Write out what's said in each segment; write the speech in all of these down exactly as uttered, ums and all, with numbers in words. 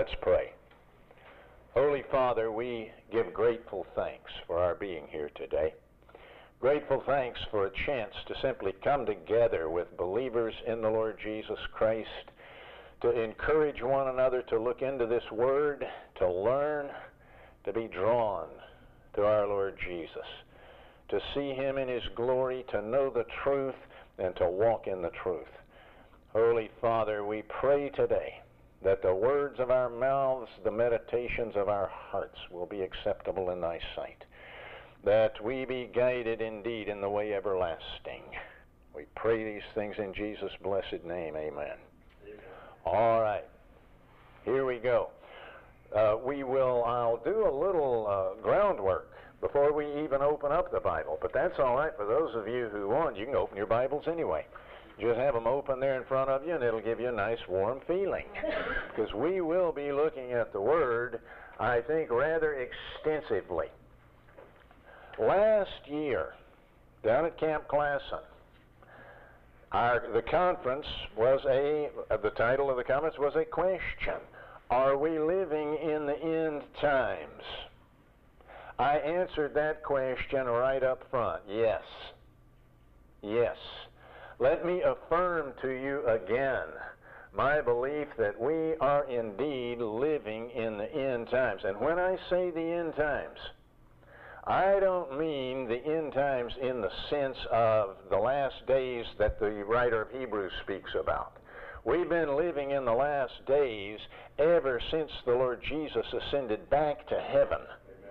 Let's pray. Holy Father, we give grateful thanks for our being here today. Grateful thanks for a chance to simply come together with believers in the Lord Jesus Christ, to encourage one another to look into this Word, to learn, to be drawn to our Lord Jesus, to see Him in His glory, to know the truth, and to walk in the truth. Holy Father, we pray today that the words of our mouths, the meditations of our hearts will be acceptable in Thy sight, that we be guided indeed in the way everlasting. We pray these things in Jesus' blessed name. Amen. Amen. All right, here we go. Uh, we will, I'll do a little uh, groundwork before we even open up the Bible, but that's all right for those of you who want. You can open your Bibles anyway. Just have them open there in front of you, and it'll give you a nice warm feeling, because we will be looking at the Word, I think, rather extensively. Last year, down at Camp Classen, our, the conference was a, uh, the title of the conference was a question. Are we living in the end times? I answered that question right up front. Yes. Yes. Let me affirm to you again my belief that we are indeed living in the end times. And when I say the end times, I don't mean the end times in the sense of the last days that the writer of Hebrews speaks about. We've been living in the last days ever since the Lord Jesus ascended back to heaven.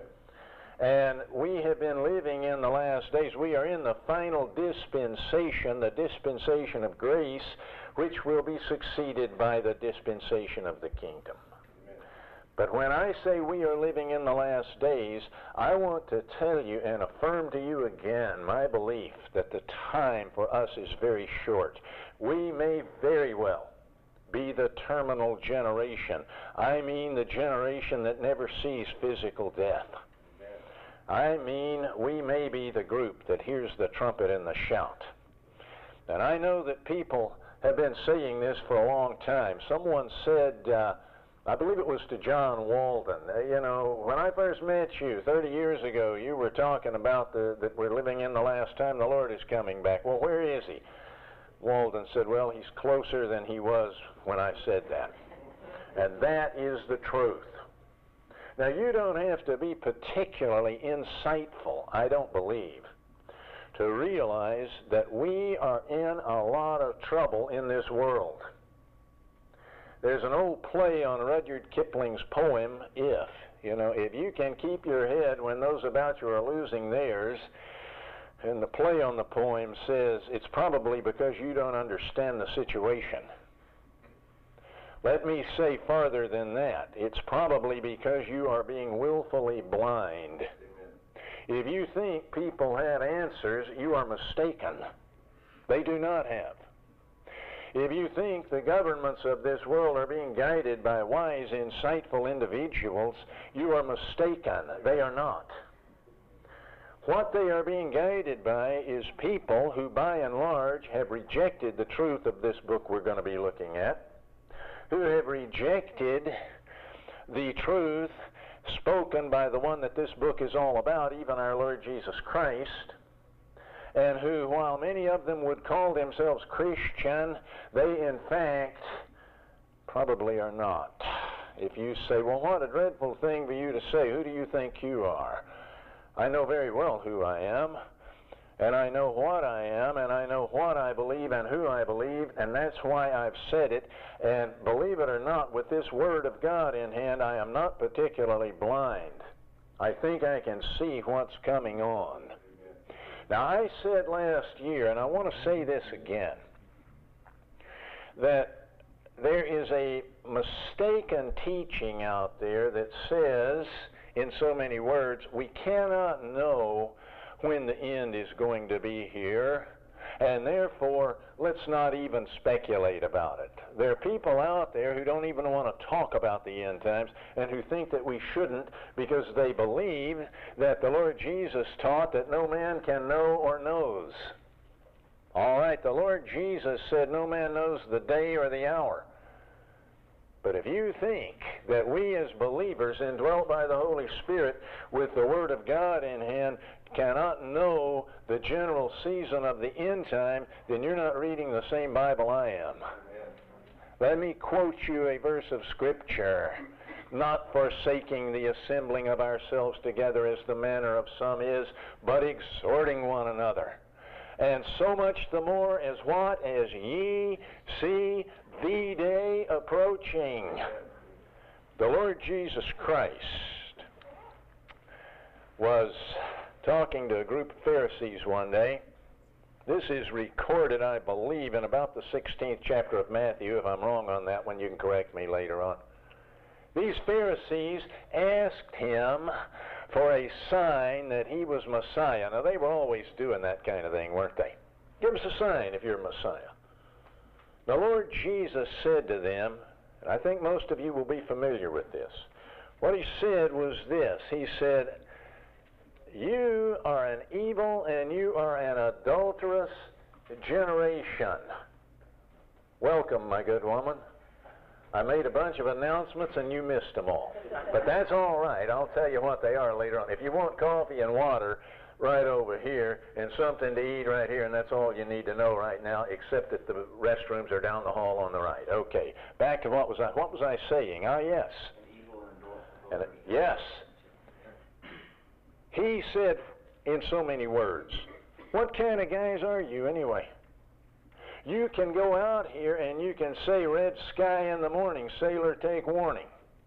And we have been living in the last days. We are in the final dispensation, the dispensation of grace, which will be succeeded by the dispensation of the kingdom. Amen. But when I say we are living in the last days, I want to tell you and affirm to you again my belief that the time for us is very short. We may very well be the terminal generation. I mean the generation that never sees physical death. I mean, we may be the group that hears the trumpet and the shout. And I know that people have been saying this for a long time. Someone said, uh, I believe it was to John Walden, uh, you know, when I first met you thirty years ago, you were talking about the, that we're living in the last time, the Lord is coming back. Well, where is He? Walden said, well, He's closer than He was when I said that. And that is the truth. Now, you don't have to be particularly insightful, I don't believe, to realize that we are in a lot of trouble in this world. There's an old play on Rudyard Kipling's poem, If. You know, if you can keep your head when those about you are losing theirs, and the play on the poem says, it's probably because you don't understand the situation. Let me say farther than that. It's probably because you are being willfully blind. Amen. If you think people have answers, you are mistaken. They do not have. If you think the governments of this world are being guided by wise, insightful individuals, you are mistaken. They are not. What they are being guided by is people who, by and large, have rejected the truth of this book we're going to be looking at, who have rejected the truth spoken by the one that this book is all about, even our Lord Jesus Christ, and who, while many of them would call themselves Christian, they in fact probably are not. If you say, well, what a dreadful thing for you to say, who do you think you are? I know very well who I am. And I know what I am, and I know what I believe and who I believe, and that's why I've said it. And believe it or not, with this Word of God in hand, I am not particularly blind. I think I can see what's coming on. Now, I said last year, and I want to say this again, that there is a mistaken teaching out there that says, in so many words, we cannot know when the end is going to be here, and therefore, let's not even speculate about it. There are people out there who don't even want to talk about the end times and who think that we shouldn't because they believe that the Lord Jesus taught that no man can know or knows. All right, the Lord Jesus said no man knows the day or the hour. But if you think that we as believers, indwelt by the Holy Spirit with the Word of God in hand, cannot know the general season of the end time, then you're not reading the same Bible I am. Let me quote you a verse of Scripture. Not forsaking the assembling of ourselves together as the manner of some is, but exhorting one another. And so much the more as what? As ye see the day approaching. The Lord Jesus Christ was talking to a group of Pharisees one day. This is recorded, I believe, in about the sixteenth chapter of Matthew. If I'm wrong on that one, you can correct me later on. These Pharisees asked him for a sign that he was Messiah. Now, they were always doing that kind of thing, weren't they? Give us a sign if you're Messiah. The Lord Jesus said to them, and I think most of you will be familiar with this. What he said was this. He said, you are an evil and you are an adulterous generation. Welcome, my good woman. I made a bunch of announcements and you missed them all. But that's all right. I'll tell you what they are later on. If you want coffee and water, right over here, and something to eat right here, and that's all you need to know right now, except that the restrooms are down the hall on the right. Okay. Back to what was I what was I saying? Ah, yes. And it, yes. He said in so many words, what kind of guys are you anyway? You can go out here and you can say, red sky in the morning, sailor take warning.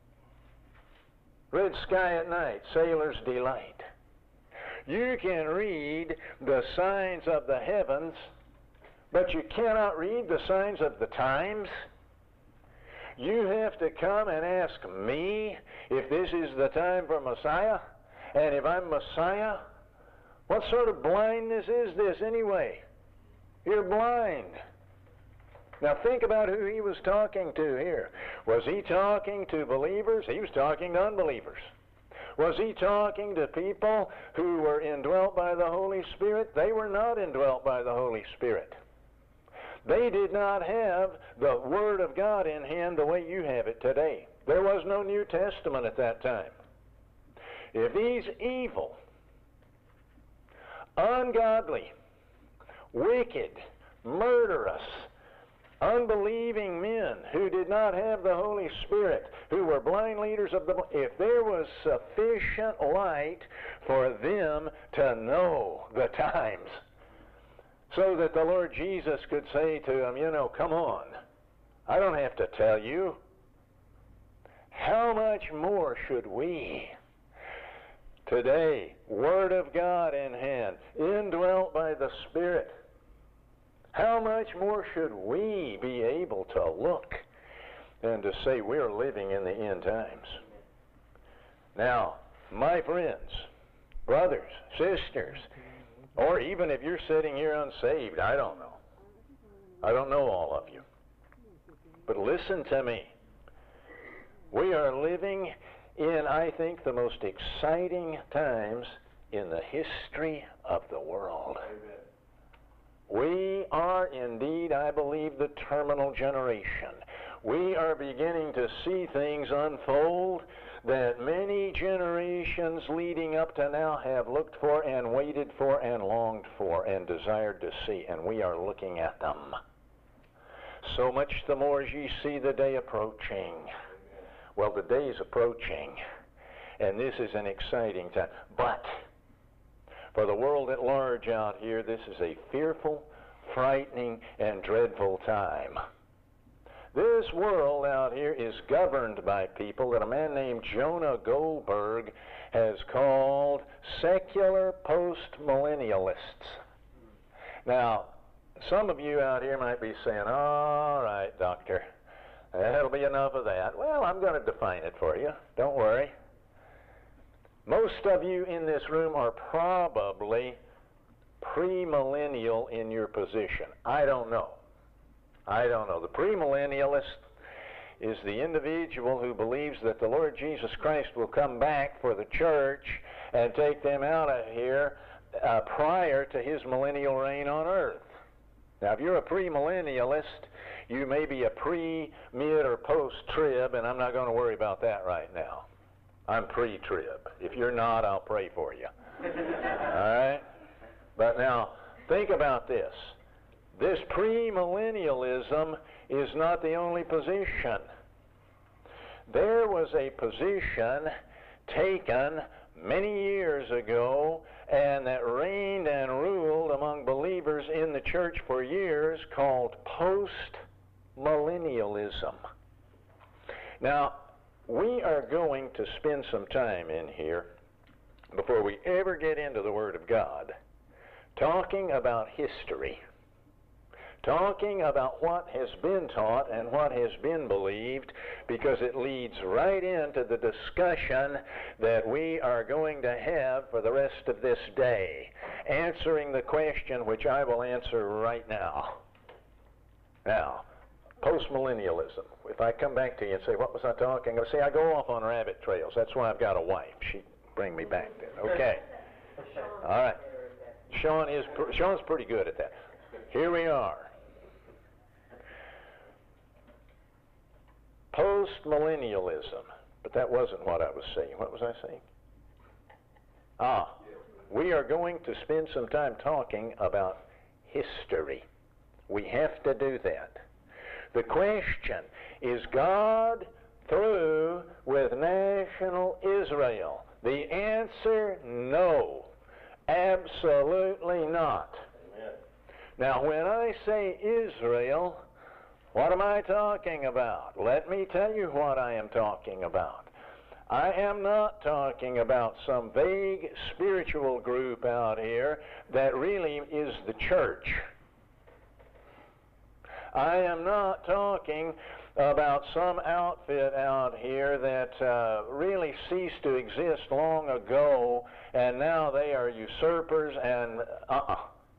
Red sky at night, sailor's delight. You can read the signs of the heavens, but you cannot read the signs of the times. You have to come and ask me if this is the time for Messiah, and if I'm Messiah. What sort of blindness is this anyway? You're blind. Now think about who he was talking to here. Was he talking to believers? He was talking to unbelievers. Was he talking to people who were indwelt by the Holy Spirit? They were not indwelt by the Holy Spirit. They did not have the Word of God in hand the way you have it today. There was no New Testament at that time. If these evil, ungodly, wicked, murderous, unbelieving men who did not have the Holy Spirit, who were blind leaders of the, if there was sufficient light for them to know the times, so that the Lord Jesus could say to them, you know, come on, I don't have to tell you. How much more should we today, Word of God in hand, indwelt by the Spirit, how much more should we be able to look and to say we're living in the end times? Now, my friends, brothers, sisters, or even if you're sitting here unsaved, I don't know. I don't know all of you. But listen to me. We are living in, I think, the most exciting times in the history of the world. Amen. We are indeed, I believe, the terminal generation. We are beginning to see things unfold that many generations leading up to now have looked for and waited for and longed for and desired to see, and we are looking at them. So much the more as ye see the day approaching. Well, the day is approaching, and this is an exciting time. But for the world at large out here, this is a fearful, frightening, and dreadful time. This world out here is governed by people that a man named Jonah Goldberg has called secular post-millennialists. Now, some of you out here might be saying, all right, doctor, that'll be enough of that. Well, I'm going to define it for you. Don't worry. Most of you in this room are probably premillennial in your position. I don't know. I don't know. The premillennialist is the individual who believes that the Lord Jesus Christ will come back for the church and take them out of here uh, prior to his millennial reign on earth. Now, if you're a premillennialist, You may be a pre, mid, or post-trib, and I'm not going to worry about that right now. I'm pre-trib. If you're not, I'll pray for you. All right? But now, think about this. This premillennialism is not the only position. There was a position taken many years ago and that reigned and ruled among believers in the church for years called post-millennialism. Now, we are going to spend some time in here before we ever get into the Word of God talking about history, talking about what has been taught and what has been believed, because it leads right into the discussion that we are going to have for the rest of this day, answering the question which I will answer right now. Now, postmillennialism. If I come back to you and say, what was I talking about? See, I go off on rabbit trails. That's why I've got a wife. She'd bring me back then. Okay. All right. Sean is, Sean's pretty good at that. Here we are. Post-millennialism. But that wasn't what I was saying. What was I saying? Ah, we are going to spend some time talking about history. We have to do that. The question, is God through with national Israel? The answer, no. Absolutely not. Amen. Now, when I say Israel, what am I talking about? Let me tell you what I am talking about. I am not talking about some vague spiritual group out here that really is the church. I am not talking about some outfit out here that uh, really ceased to exist long ago, and now they are usurpers and uh-uh.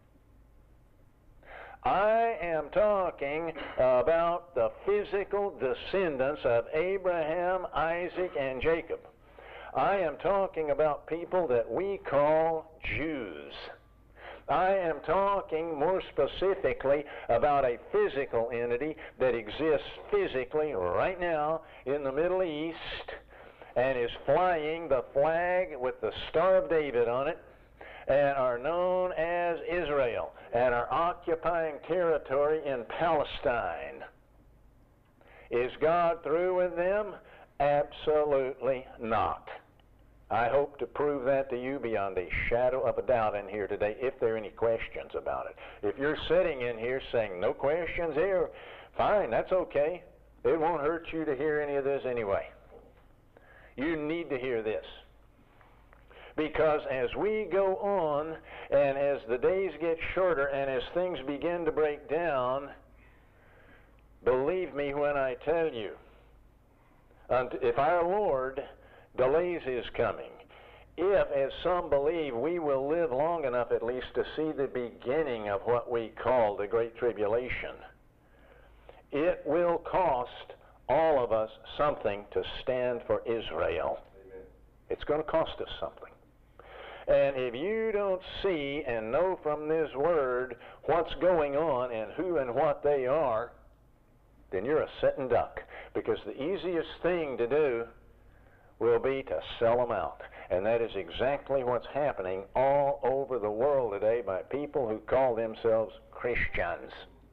I am talking about the physical descendants of Abraham, Isaac, and Jacob. I am talking about people that we call Jews. I am talking more specifically about a physical entity that exists physically right now in the Middle East and is flying the flag with the Star of David on it and are known as Israel and are occupying territory in Palestine. Is God through with them? Absolutely not. I hope to prove that to you beyond a shadow of a doubt in here today, if there are any questions about it. If you're sitting in here saying, no questions here, fine, that's okay. It won't hurt you to hear any of this anyway. You need to hear this. Because as we go on, and as the days get shorter, and as things begin to break down, believe me when I tell you, if our Lord delays his coming, if, as some believe, we will live long enough at least to see the beginning of what we call the Great Tribulation, it will cost all of us something to stand for Israel. Amen. It's going to cost us something. And if you don't see and know from this word what's going on and who and what they are, then you're a sitting duck. Because the easiest thing to do will be to sell them out. And that is exactly what's happening all over the world today by people who call themselves Christians.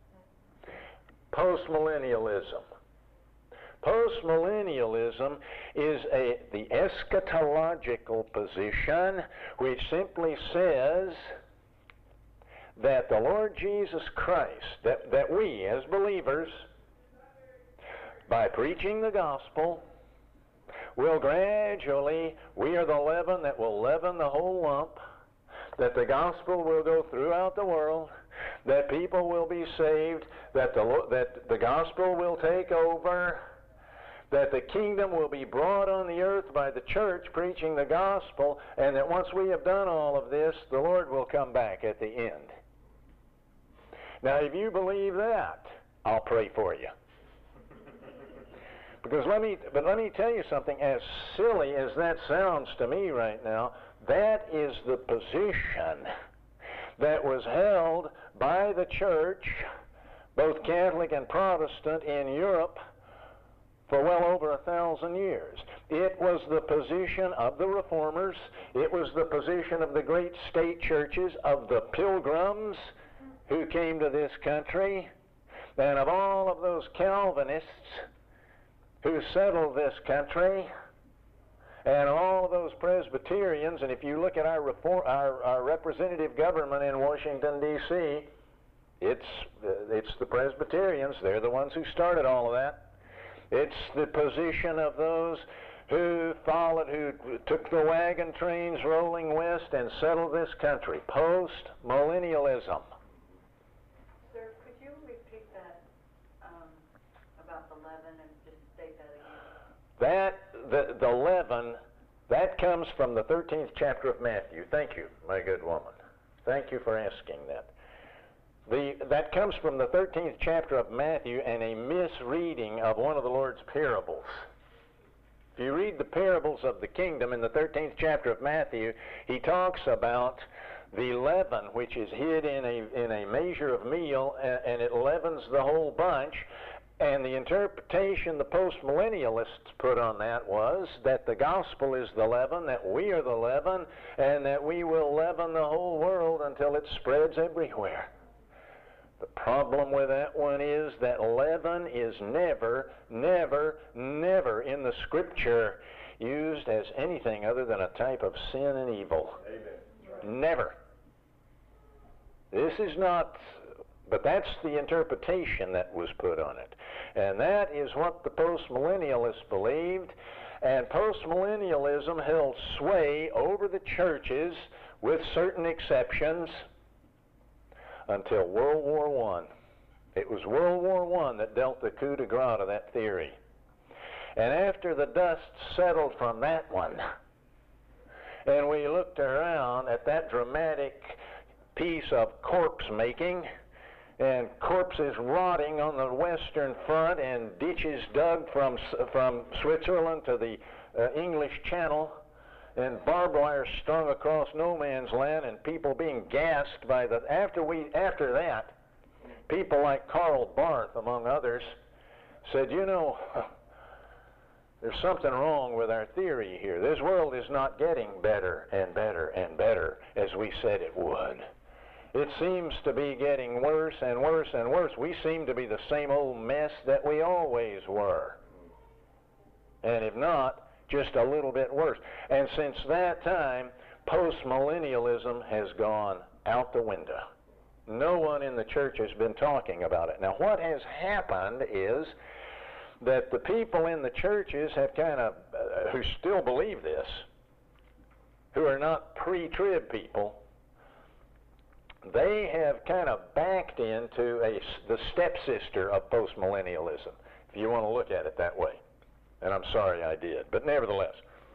Postmillennialism. Postmillennialism is a, the eschatological position which simply says that the Lord Jesus Christ, that, that we as believers, by preaching the gospel, will gradually, we are the leaven that will leaven the whole lump, that the gospel will go throughout the world, that people will be saved, that the, that the gospel will take over, that the kingdom will be brought on the earth by the church preaching the gospel, and that once we have done all of this, the Lord will come back at the end. Now, if you believe that, I'll pray for you. Because let me, but let me tell you something, as silly as that sounds to me right now, that is the position that was held by the church, both Catholic and Protestant, in Europe for well over a thousand years. It was the position of the Reformers. It was the position of the great state churches, of the Pilgrims who came to this country, and of all of those Calvinists who settled this country, and all of those Presbyterians. And if you look at our, reform, our, our representative government in Washington, D C, it's, uh, it's the Presbyterians. They're the ones who started all of that. It's the position of those who followed, who took the wagon trains rolling west and settled this country. Post-millennialism. Sir, could you repeat that um, about the leaven and just state that again? That, the, the leaven, that comes from the thirteenth chapter of Matthew. Thank you, my good woman. Thank you for asking that. The, that comes from the thirteenth chapter of Matthew and a misreading of one of the Lord's parables. If you read the parables of the kingdom in the thirteenth chapter of Matthew, he talks about the leaven which is hid in a, in a measure of meal, and, and it leavens the whole bunch. And the interpretation the postmillennialists put on that was that the gospel is the leaven, that we are the leaven, and that we will leaven the whole world until it spreads everywhere. The problem with that one is that leaven is never, never, never in the Scripture used as anything other than a type of sin and evil. Amen. Never. This is not, but that's the interpretation that was put on it. And that is what the postmillennialists believed. And postmillennialism held sway over the churches with certain exceptions until World War One. It was World War One that dealt the coup de grace to that theory. And after the dust settled from that one, and we looked around at that dramatic piece of corpse making, and corpses rotting on the Western Front, and ditches dug from, from Switzerland to the uh, English Channel, and barbed wire strung across no man's land, and people being gassed by the, after we, after that, people like Karl Barth, among others, said, you know, there's something wrong with our theory here. This world is not getting better and better and better as we said it would. It seems to be getting worse and worse and worse. We seem to be the same old mess that we always were. And if not, just a little bit worse. And since that time, postmillennialism has gone out the window. No one in the church has been talking about it. Now, what has happened is that the people in the churches have kind of, uh, who still believe this, who are not pre-trib people, they have kind of backed into a, the stepsister of postmillennialism, if you want to look at it that way. And I'm sorry I did, but nevertheless.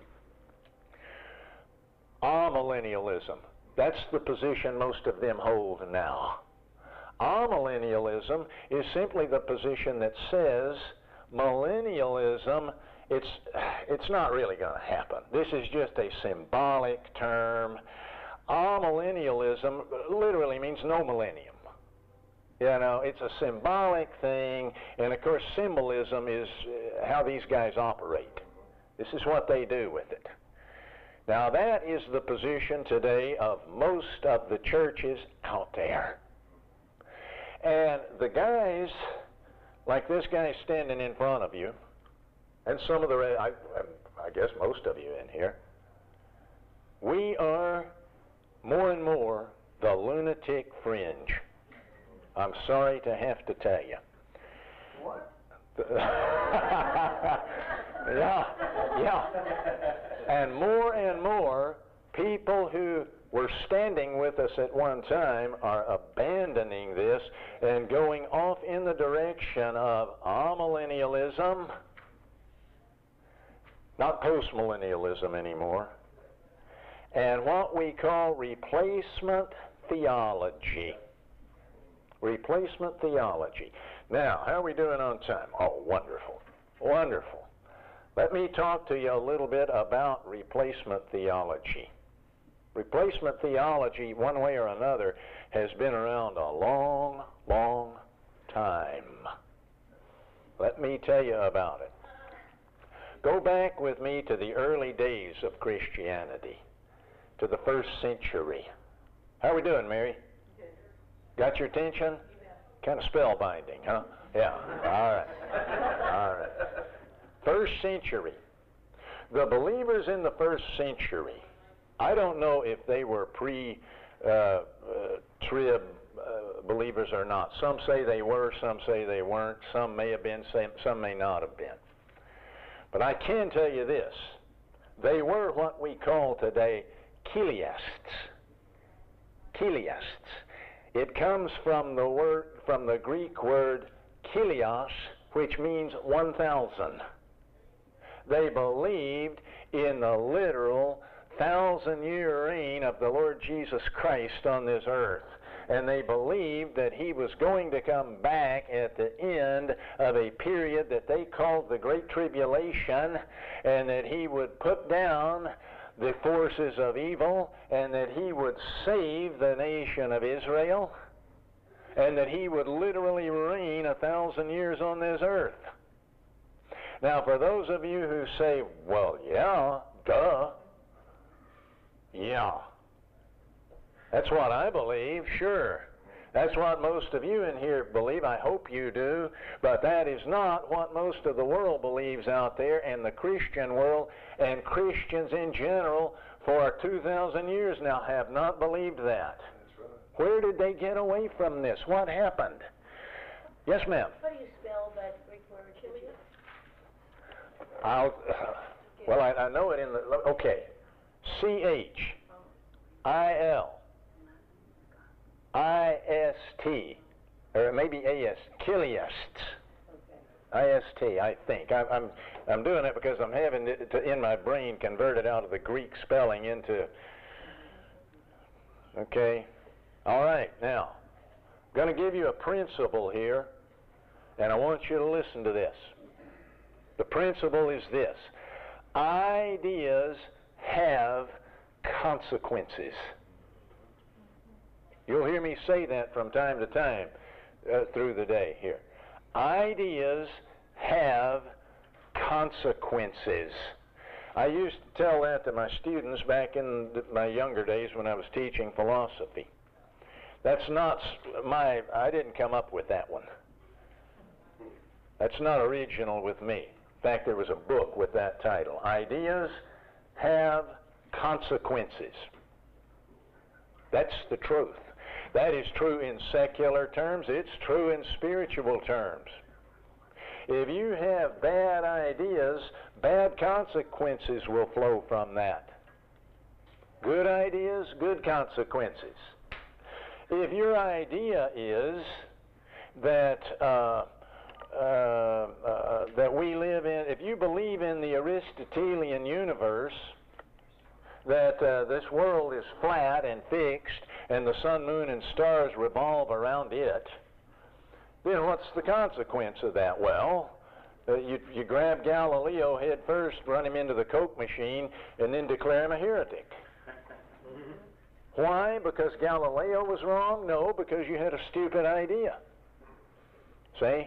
Amillennialism, that's the position most of them hold now. Amillennialism is simply the position that says millennialism, it's, it's not really going to happen. This is just a symbolic term. Amillennialism literally means no millennium. You know, it's a symbolic thing, and of course symbolism is uh, how these guys operate. This is what they do with it. Now that is the position today of most of the churches out there. And the guys, like this guy standing in front of you, and some of the, I, I guess most of you in here, we are more and more the lunatic fringe. I'm sorry to have to tell you. What? yeah, yeah. And more and more people who were standing with us at one time are abandoning this and going off in the direction of amillennialism, not postmillennialism anymore, and what we call replacement theology. Replacement theology. Now, how are we doing on time? Oh, wonderful. Wonderful. Let me talk to you a little bit about replacement theology. Replacement theology, one way or another, has been around a long, long time. Let me tell you about it. Go back with me to the early days of Christianity, to the first century. How are we doing, Mary? Good. Got your attention? Kind of spellbinding, huh? Yeah. All right. All right. First century. The believers in the first century, I don't know if they were pre uh, uh, trib uh, believers or not. Some say they were, some say they weren't, some may have been, some may not have been. But I can tell you this, they were what we call today chiliasts. Chiliasts. It comes from the word, from the Greek word chilios, which means one thousand. They believed in the literal thousand-year reign of the Lord Jesus Christ on this earth. And they believed that he was going to come back at the end of a period that they called the Great Tribulation, and that he would put down the forces of evil, and that he would save the nation of Israel, and that he would literally reign a thousand years on this earth. Now, for those of you who say, well, yeah, duh, yeah, that's what I believe, sure. That's what most of you in here believe. I hope you do. But that is not what most of the world believes out there, and the Christian world and Christians in general for two thousand years now have not believed that. That's right. Where did they get away from this? What happened? Yes, ma'am. How do you spell that Greek word, chilius? I'll, well, I, I know it in the, okay. C H I L I S T, or maybe A S, chiliasts. I S T, I think. I, I'm I'm doing it because I'm having it to, in my brain, convert it out of the Greek spelling into. Okay. All right. Now, I'm going to give you a principle here, and I want you to listen to this. The principle is this: ideas have consequences. You'll hear me say that from time to time uh, through the day here. Ideas have consequences. I used to tell that to my students back in my younger days when I was teaching philosophy. That's not my, I didn't come up with that one. That's not original with me. In fact, there was a book with that title. Ideas have consequences. That's the truth. That is true in secular terms. It's true in spiritual terms. If you have bad ideas, bad consequences will flow from that. Good ideas, good consequences. If your idea is that uh, uh, uh, that we live in, if you believe in the Aristotelian universe, that uh, this world is flat and fixed, and the sun, moon, and stars revolve around it, then what's the consequence of that? Well, uh, you, you grab Galileo head first, run him into the Coke machine, and then declare him a heretic. Why? Because Galileo was wrong? No, because you had a stupid idea. See?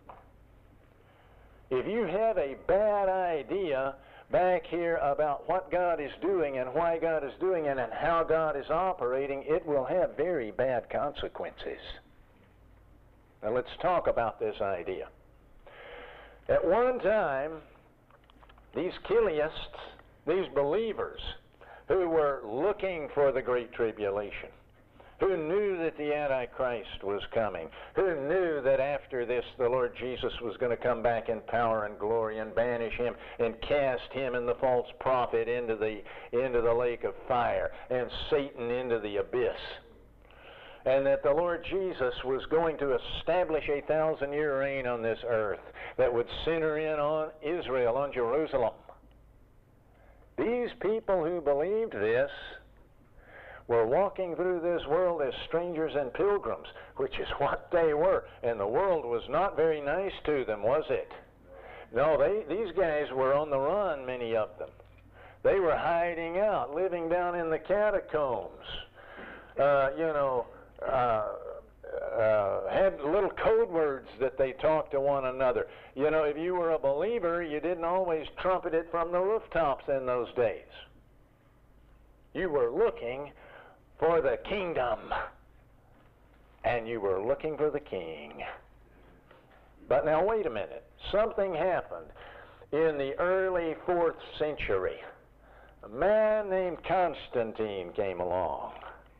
If you have a bad idea back here about what God is doing and why God is doing it and how God is operating, it will have very bad consequences. Now let's talk about this idea. At one time, these chiliasts, these believers who were looking for the Great Tribulation, who knew that the Antichrist was coming, who knew that after this the Lord Jesus was going to come back in power and glory and banish him and cast him and the false prophet into the, into the lake of fire and Satan into the abyss. And that the Lord Jesus was going to establish a thousand-year reign on this earth that would center in on Israel, on Jerusalem. These people who believed this were walking through this world as strangers and pilgrims, which is what they were. And the world was not very nice to them, was it? No, they, these guys were on the run, many of them. They were hiding out, living down in the catacombs. Uh, you know, uh, uh, had little code words that they talked to one another. You know, if you were a believer, you didn't always trumpet it from the rooftops in those days. You were looking for the kingdom, and you were looking for the king. But now wait a minute. Something happened in the early fourth century. A man named Constantine came along.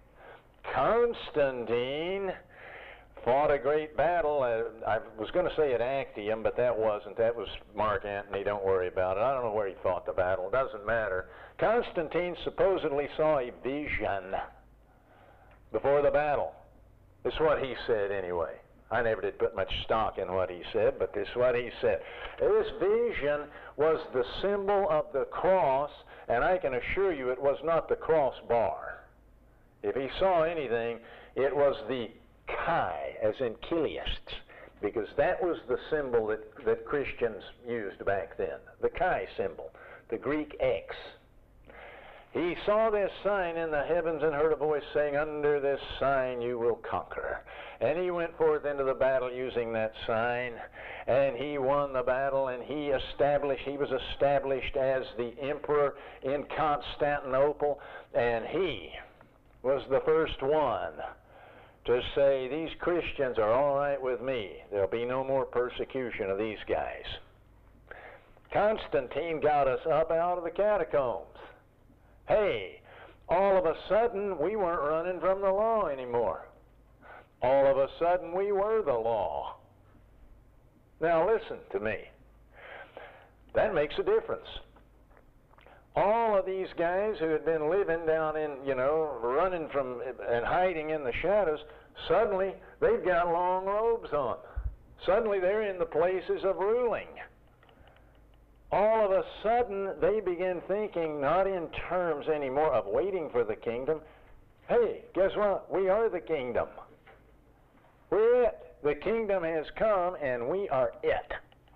Constantine fought a great battle. Uh, I was going to say at Actium, but that wasn't. That was Mark Antony. Don't worry about it. I don't know where he fought the battle. It doesn't matter. Constantine supposedly saw a vision before the battle. This is what he said anyway. I never did put much stock in what he said, but this is what he said. This vision was the symbol of the cross, and I can assure you it was not the crossbar. If he saw anything, it was the chi, as in Chiliasts, because that was the symbol that, that Christians used back then, the chi symbol, the Greek X. He saw this sign in the heavens and heard a voice saying, "Under this sign you will conquer." And he went forth into the battle using that sign, and he won the battle, and he established, he was established as the emperor in Constantinople, and he was the first one to say, these Christians are all right with me. There'll be no more persecution of these guys. Constantine got us up out of the catacombs. Hey, all of a sudden, we weren't running from the law anymore. All of a sudden, we were the law. Now listen to me. That makes a difference. All of these guys who had been living down in, you know, running from and hiding in the shadows, suddenly they've got long robes on. Suddenly they're in the places of ruling. All of a sudden they begin thinking not in terms anymore of waiting for the kingdom. Hey, guess what? We are the kingdom. We're it. The kingdom has come and we are it.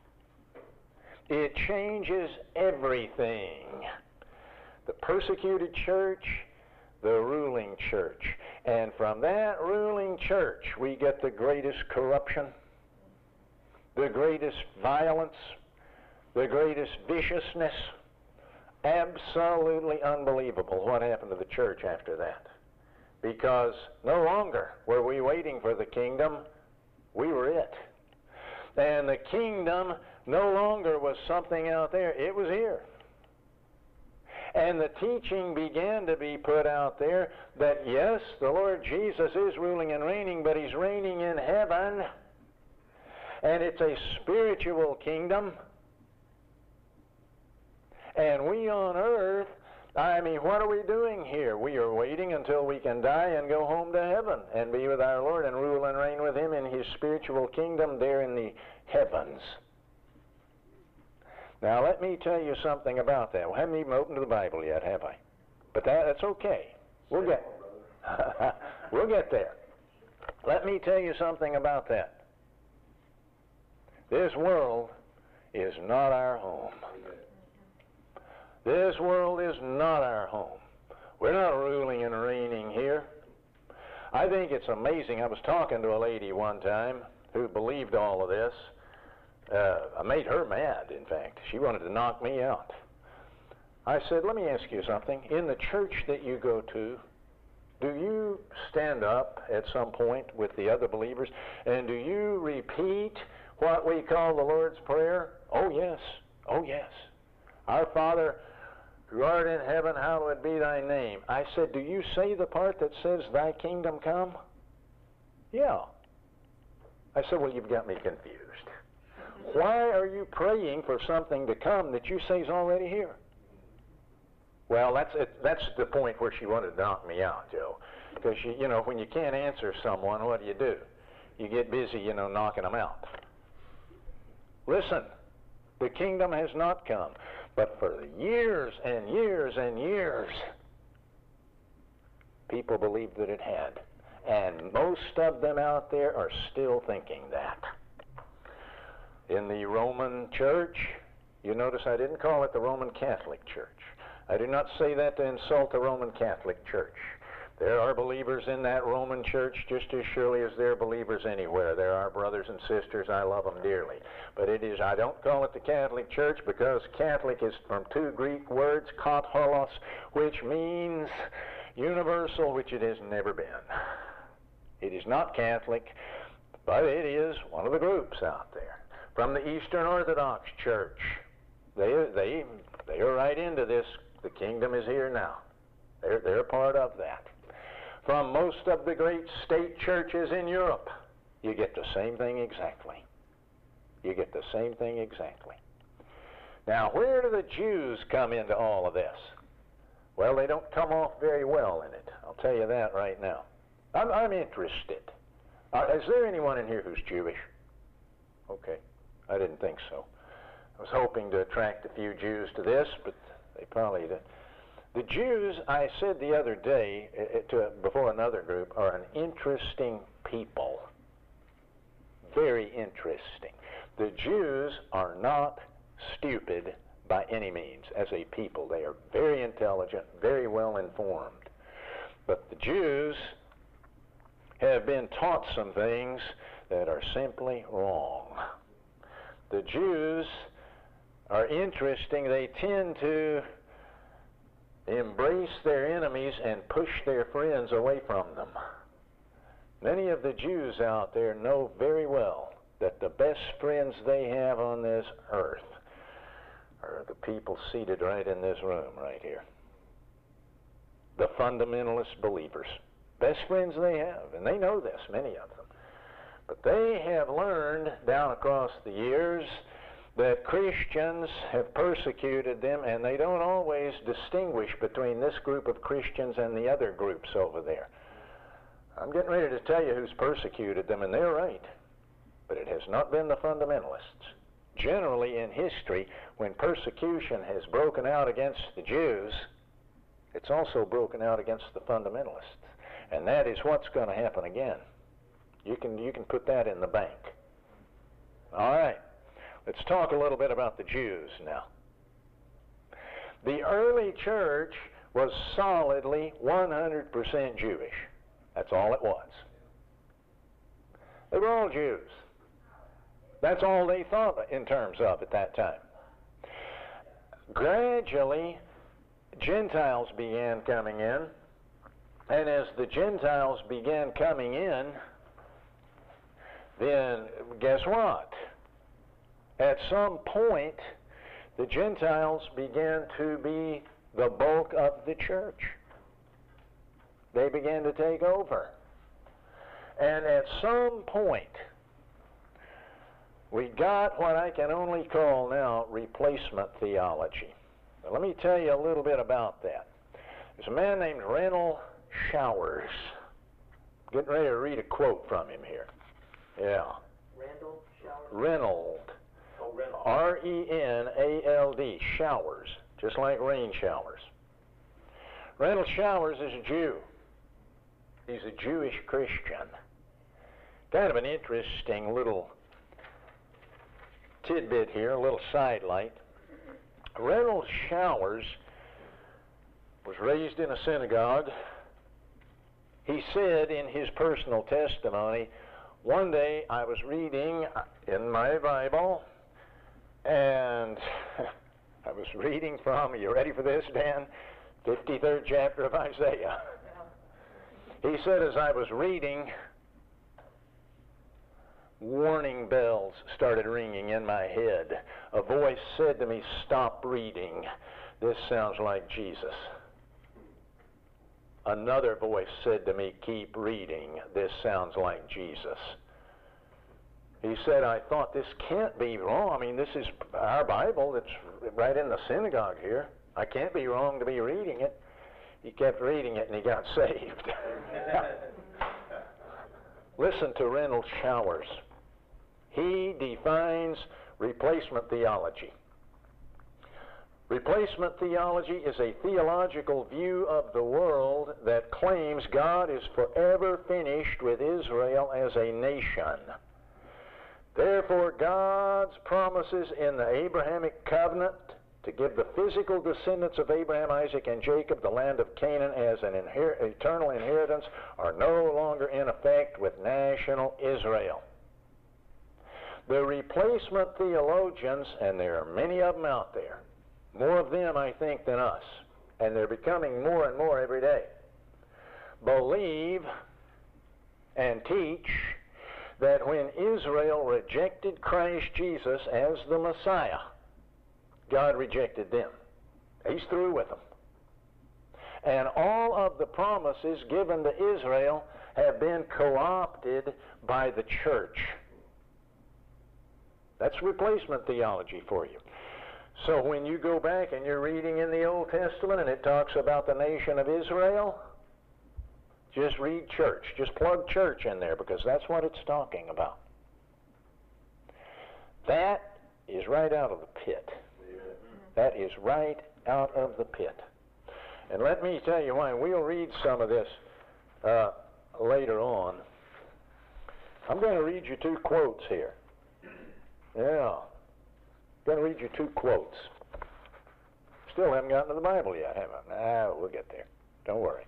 It changes everything. The persecuted church, the ruling church. And from that ruling church, we get the greatest corruption, the greatest violence, the greatest viciousness. Absolutely unbelievable what happened to the church after that. Because no longer were we waiting for the kingdom, we were it. And the kingdom no longer was something out there, it was here. And the teaching began to be put out there that yes, the Lord Jesus is ruling and reigning, but he's reigning in heaven. And it's a spiritual kingdom. And we on earth, I mean, what are we doing here? We are waiting until we can die and go home to heaven and be with our Lord and rule and reign with him in his spiritual kingdom there in the heavens. Now, let me tell you something about that. We haven't even opened the Bible yet, have I? But that, that's okay. We'll get, we'll get there. Let me tell you something about that. This world is not our home. This world is not our home. We're not ruling and reigning here. I think it's amazing. I was talking to a lady one time who believed all of this. Uh, I made her mad, in fact. She wanted to knock me out. I said, let me ask you something. In the church that you go to, do you stand up at some point with the other believers, and do you repeat what we call the Lord's Prayer? Oh, yes. Oh, yes. Our Father, who art in heaven, hallowed be thy name. I said, do you say the part that says, thy kingdom come? Yeah. I said, well, you've got me confused. Why are you praying for something to come that you say is already here? Well, that's it, that's the point where she wanted to knock me out, Joe. Because, you, you know, when you can't answer someone, what do you do? You get busy, you know, knocking them out. Listen, the kingdom has not come. But for years and years and years, people believed that it had. And most of them out there are still thinking that. In the Roman Church, you notice I didn't call it the Roman Catholic Church. I do not say that to insult the Roman Catholic Church. There are believers in that Roman church just as surely as there are believers anywhere. There are brothers and sisters. I love them dearly. But it is, I don't call it the Catholic Church because Catholic is from two Greek words, katholos, which means universal, which it has never been. It is not Catholic, but it is one of the groups out there. From the Eastern Orthodox Church, they, they, they are right into this. The kingdom is here now. They're, they're part of that. From most of the great state churches in Europe, you get the same thing exactly. You get the same thing exactly. Now, where do the Jews come into all of this? Well, they don't come off very well in it. I'll tell you that right now. I'm, I'm interested. Uh, is there anyone in here who's Jewish? Okay, I didn't think so. I was hoping to attract a few Jews to this, but they probably didn't. The Jews, I said the other day uh, to, before another group, are an interesting people. Very interesting. The Jews are not stupid by any means as a people. They are very intelligent, very well informed. But the Jews have been taught some things that are simply wrong. The Jews are interesting. They tend to embrace their enemies and push their friends away from them. Many of the Jews out there know very well that the best friends they have on this earth are the people seated right in this room right here. The fundamentalist believers. Best friends they have, and they know this, many of them. But they have learned down across the years that Christians have persecuted them, and they don't always distinguish between this group of Christians and the other groups over there. I'm getting ready to tell you who's persecuted them, and they're right. But it has not been the fundamentalists. Generally in history, when persecution has broken out against the Jews, it's also broken out against the fundamentalists. And that is what's going to happen again. You can, you can put that in the bank. All right. Let's talk a little bit about the Jews now. The early church was solidly one hundred percent Jewish. That's all it was. They were all Jews. That's all they thought in terms of at that time. Gradually, Gentiles began coming in, and as the Gentiles began coming in, then guess what? At some point, the Gentiles began to be the bulk of the church. They began to take over. And at some point, we got what I can only call now replacement theology. Now, let me tell you a little bit about that. There's a man named Reynold Showers. Getting ready to read a quote from him here. Yeah. Randall Showers? Reynold. Oh, Reynold. R E N A L D, Showers, just like rain showers. Reynold Showers is a Jew. He's a Jewish Christian. Kind of an interesting little tidbit here, a little sidelight. Reynold Showers was raised in a synagogue. He said in his personal testimony, one day I was reading in my Bible, and I was reading from, are you ready for this, Dan? fifty-third chapter of Isaiah. He said, as I was reading, warning bells started ringing in my head. A voice said to me, stop reading. This sounds like Jesus. Another voice said to me, keep reading. This sounds like Jesus. He said, I thought this can't be wrong. I mean, this is our Bible. It's right in the synagogue here. I can't be wrong to be reading it. He kept reading it and he got saved. Listen to Reynold Showers. He defines replacement theology. Replacement theology is a theological view of the world that claims God is forever finished with Israel as a nation. Therefore, God's promises in the Abrahamic covenant to give the physical descendants of Abraham, Isaac, and Jacob the land of Canaan as an inher- eternal inheritance are no longer in effect with national Israel. The replacement theologians, and there are many of them out there, more of them, I think, than us, and they're becoming more and more every day, believe and teach that when Israel rejected Christ Jesus as the Messiah, God rejected them. He's through with them. And all of the promises given to Israel have been co-opted by the church. That's replacement theology for you. So when you go back and you're reading in the Old Testament and it talks about the nation of Israel, just read church. Just plug church in there, because that's what it's talking about. That is right out of the pit. That is right out of the pit. And let me tell you why. We'll read some of this uh, later on. I'm going to read you two quotes here. Yeah. I'm going to read you two quotes. Still haven't gotten to the Bible yet, have I? Ah, we'll get there. Don't worry.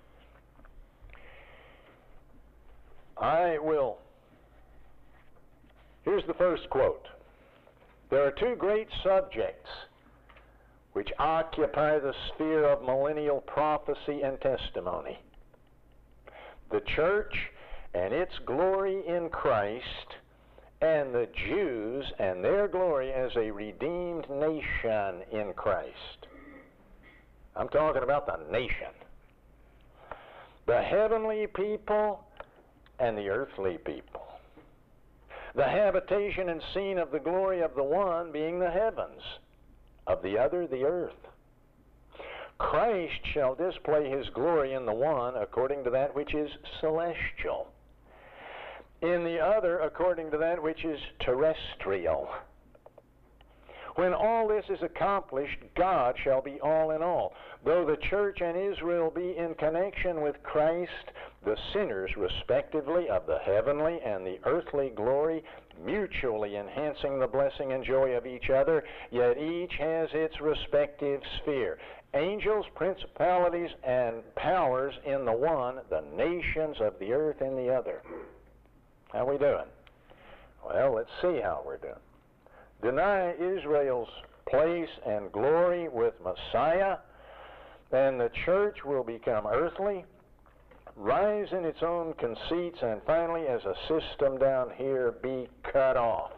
I will. Here's the first quote. There are two great subjects which occupy the sphere of millennial prophecy and testimony: the church and its glory in Christ, and the Jews and their glory as a redeemed nation in Christ. I'm talking about the nation. The heavenly people and the earthly people. The habitation and scene of the glory of the one being the heavens, of the other the earth. Christ shall display his glory in the one according to that which is celestial, in the other according to that which is terrestrial. When all this is accomplished, God shall be all in all. Though the church and Israel be in connection with Christ, the sinners respectively of the heavenly and the earthly glory, mutually enhancing the blessing and joy of each other, yet each has its respective sphere. Angels, principalities, and powers in the one, the nations of the earth in the other. How we doing? Well, let's see how we're doing. Deny Israel's place and glory with Messiah, and the church will become earthly, rise in its own conceits, and finally, as a system down here, be cut off.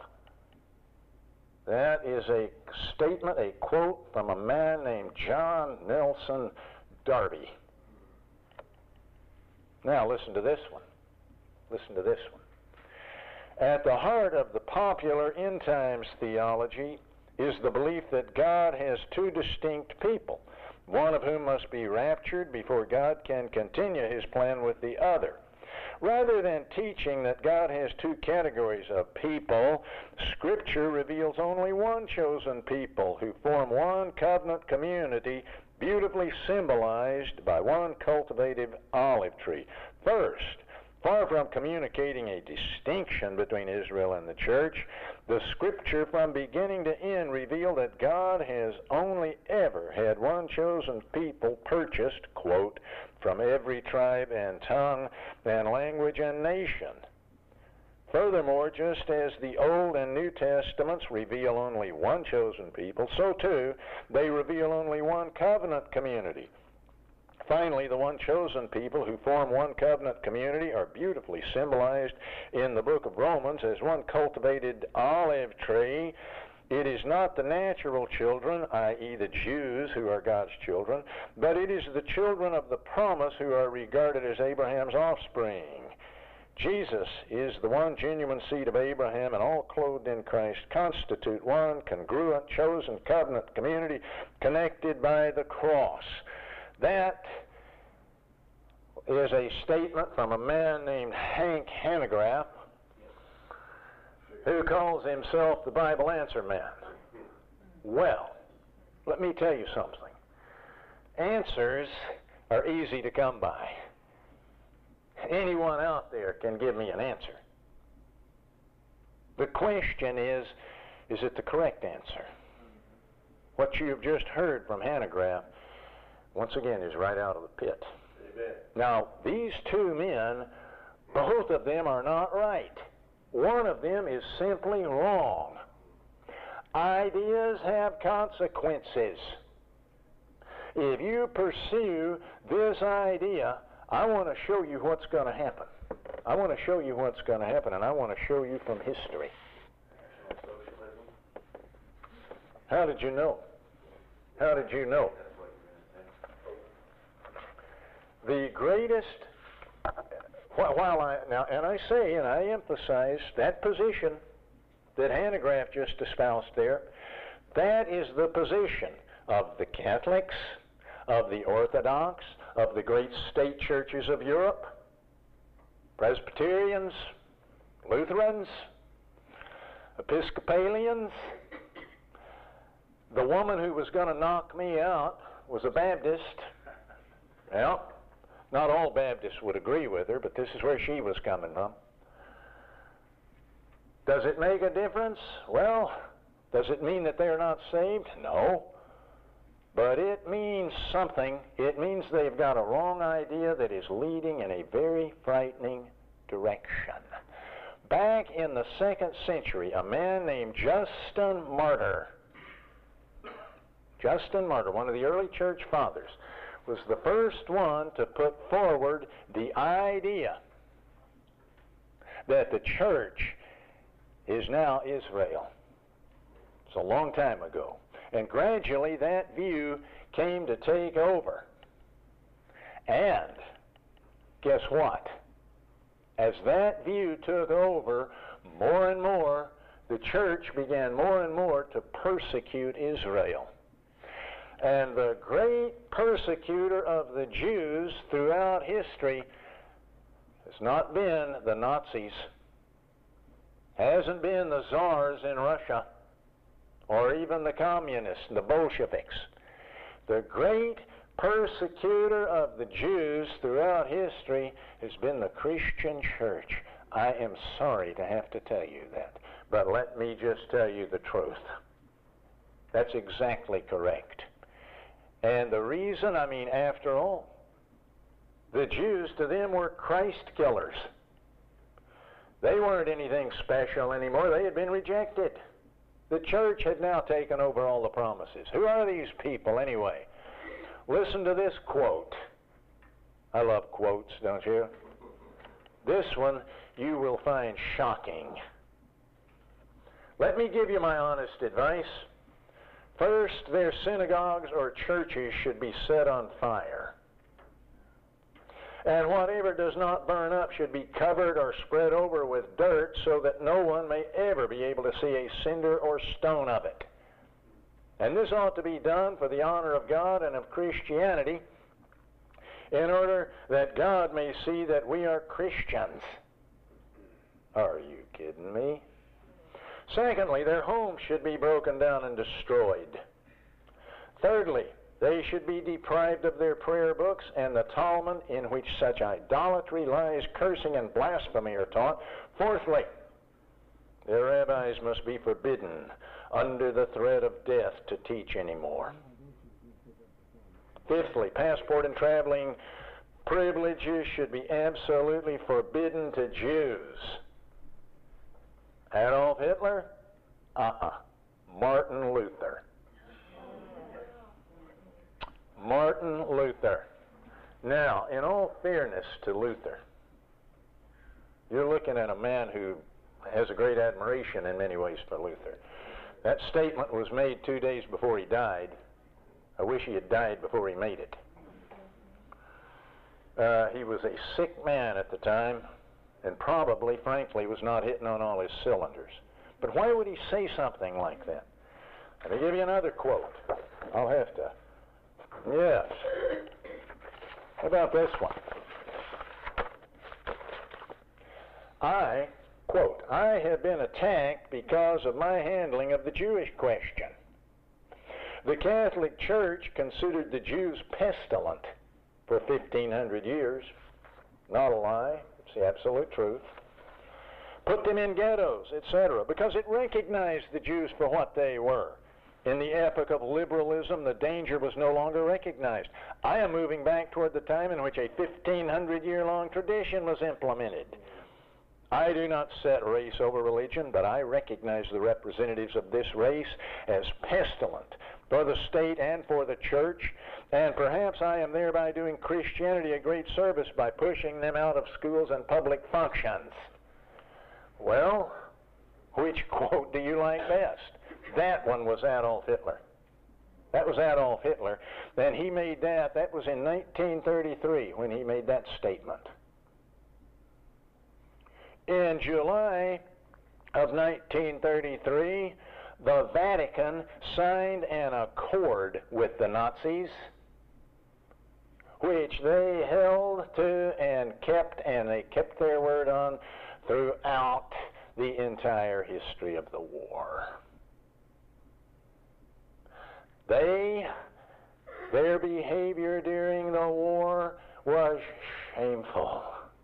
That is a statement, a quote from a man named John Nelson Darby. Now listen to this one. Listen to this one. At the heart of the popular end times theology is the belief that God has two distinct people, one of whom must be raptured before God can continue his plan with the other. Rather than teaching that God has two categories of people, Scripture reveals only one chosen people who form one covenant community, beautifully symbolized by one cultivated olive tree. First, far from communicating a distinction between Israel and the church, the Scripture from beginning to end revealed that God has only ever had one chosen people purchased, quote, from every tribe and tongue and language and nation. Furthermore, just as the Old and New Testaments reveal only one chosen people, so too they reveal only one covenant community. Finally, the one chosen people who form one covenant community are beautifully symbolized in the book of Romans as one cultivated olive tree. It is not the natural children, that is the Jews who are God's children, but it is the children of the promise who are regarded as Abraham's offspring. Jesus is the one genuine seed of Abraham, and all clothed in Christ constitute one congruent, chosen covenant community connected by the cross. That is a statement from a man named Hank Hanegraaff, who calls himself the Bible Answer Man. Well, let me tell you something. Answers are easy to come by. Anyone out there can give me an answer. The question is, is it the correct answer? What you've just heard from Hanegraaff, once again, is right out of the pit. Amen. Now, these two men, both of them are not right. One of them is simply wrong. Ideas have consequences. If you pursue this idea, I want to show you what's going to happen. I want to show you what's going to happen, and I want to show you from history. Socialism. How did you know? How did you know? That's what you're going to say. The greatest, wh- while I, now, and I say, and I emphasize that position that Hanegraaff just espoused there, that is the position of the Catholics, of the Orthodox, of the great state churches of Europe, Presbyterians, Lutherans, Episcopalians. The woman who was going to knock me out was a Baptist. Well, not all Baptists would agree with her, but this is where she was coming from. Does it make a difference? Well, does it mean that they're not saved? No. But it means something. It means they've got a wrong idea that is leading in a very frightening direction. Back in the second century, a man named Justin Martyr, Justin Martyr, one of the early church fathers, was the first one to put forward the idea that the church is now Israel. It's a long time ago. And gradually that view came to take over. And guess what? As that view took over, more and more, the church began more and more to persecute Israel. And the great persecutor of the Jews throughout history has not been the Nazis, hasn't been the czars in Russia, or even the communists, the Bolsheviks. The great persecutor of the Jews throughout history has been the Christian church. I am sorry to have to tell you that, but let me just tell you the truth. That's exactly correct. And the reason, I mean, after all, the Jews to them were Christ killers. They weren't anything special anymore. They had been rejected. The church had now taken over all the promises. Who are these people anyway? Listen to this quote. I love quotes, don't you? This one you will find shocking. Let me give you my honest advice. First, their synagogues or churches should be set on fire. And whatever does not burn up should be covered or spread over with dirt so that no one may ever be able to see a cinder or stone of it. And this ought to be done for the honor of God and of Christianity, in order that God may see that we are Christians. Are you kidding me? Secondly, their homes should be broken down and destroyed. Thirdly, they should be deprived of their prayer books and the Talmud, in which such idolatry, lies, cursing, and blasphemy are taught. Fourthly, their rabbis must be forbidden under the threat of death to teach anymore. Fifthly, passport and traveling privileges should be absolutely forbidden to Jews. Adolf Hitler? Uh-uh. Martin Luther. Martin Luther. Now, in all fairness to Luther, you're looking at a man who has a great admiration in many ways for Luther. That statement was made two days before he died. I wish he had died before he made it. Uh, he was a sick man at the time, and probably, frankly, was not hitting on all his cylinders. But why would he say something like that? Let me give you another quote. I'll have to. Yes. How about this one? I, quote, I have been attacked because of my handling of the Jewish question. The Catholic Church considered the Jews pestilent for fifteen hundred years. Not a lie. It's the absolute truth. Put them in ghettos, et cetera, because it recognized the Jews for what they were. In the epoch of liberalism, the danger was no longer recognized. I am moving back toward the time in which a fifteen hundred year long tradition was implemented. I do not set race over religion, but I recognize the representatives of this race as pestilent for the state and for the church, and perhaps I am thereby doing Christianity a great service by pushing them out of schools and public functions. Well, which quote do you like best? That one was Adolf Hitler. That was Adolf Hitler. And he made that, that was in nineteen thirty-three when he made that statement. In July of nineteen thirty-three, the Vatican signed an accord with the Nazis, which they held to and kept, and they kept their word on throughout the entire history of the war. They, their behavior during the war was shameful.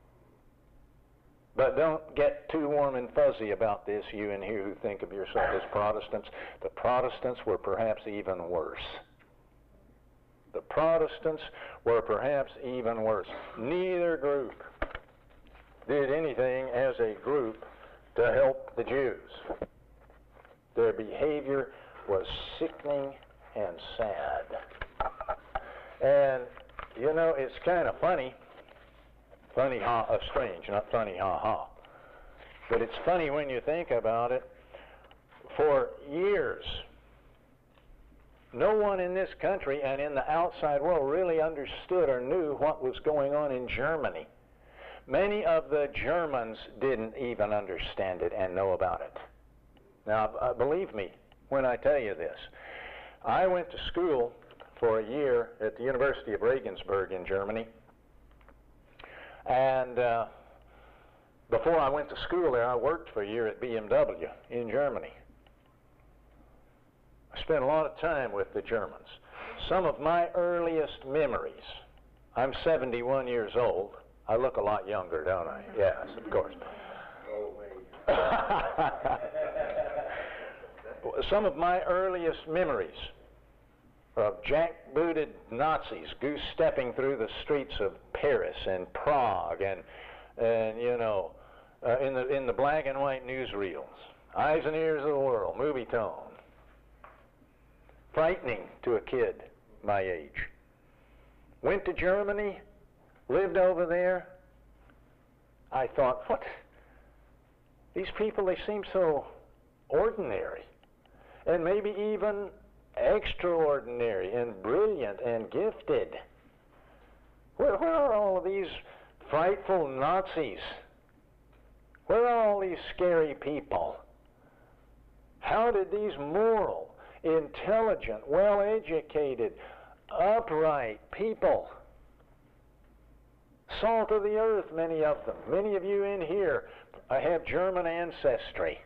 But don't get too warm and fuzzy about this, you in here who think of yourself as Protestants. The Protestants were perhaps even worse. The Protestants were perhaps even worse. Neither group did anything as a group to help the Jews. Their behavior was sickening and sad. And, you know, it's kind of funny. Funny, ha, uh, strange, not funny, ha, ha. But it's funny when you think about it. For years, no one in this country and in the outside world really understood or knew what was going on in Germany. Many of the Germans didn't even understand it and know about it. Now, uh, believe me when I tell you this. I went to school for a year at the University of Regensburg in Germany. And uh, before I went to school there, I worked for a year at B M W in Germany. I spent a lot of time with the Germans. Some of my earliest memories, I'm seventy-one years old. I look a lot younger, don't I? Yes, of course. Some of my earliest memories of jackbooted Nazis goose-stepping through the streets of Paris and Prague and, and you know, uh, in the in the black and white newsreels, eyes and ears of the world, movie tone. Frightening to a kid my age. Went to Germany, lived over there. I thought, what? These people, they seem so ordinary, and maybe even extraordinary and brilliant and gifted. Where, where are all of these frightful Nazis? Where are all these scary people? How did these moral, intelligent, well-educated, upright people, salt of the earth, many of them, many of you in here have German ancestry.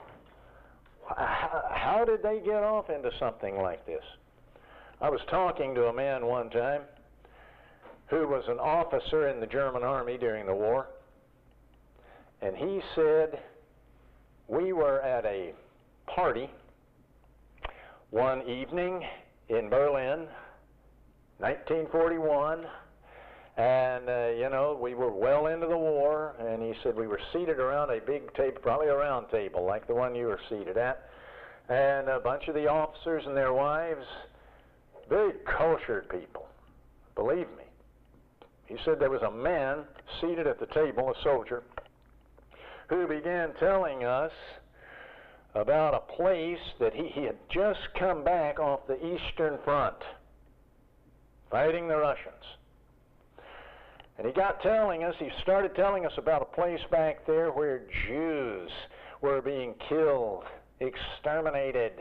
How did they get off into something like this? I was talking to a man one time who was an officer in the German army during the war, and he said, we were at a party one evening in Berlin, nineteen forty-one, and, uh, you know, we were well into the war, and he said we were seated around a big table, probably a round table like the one you were seated at, and a bunch of the officers and their wives, very cultured people, believe me. He said there was a man seated at the table, a soldier, who began telling us about a place that he, he had just come back off the Eastern Front, fighting the Russians. And he got telling us, he started telling us about a place back there where Jews were being killed, exterminated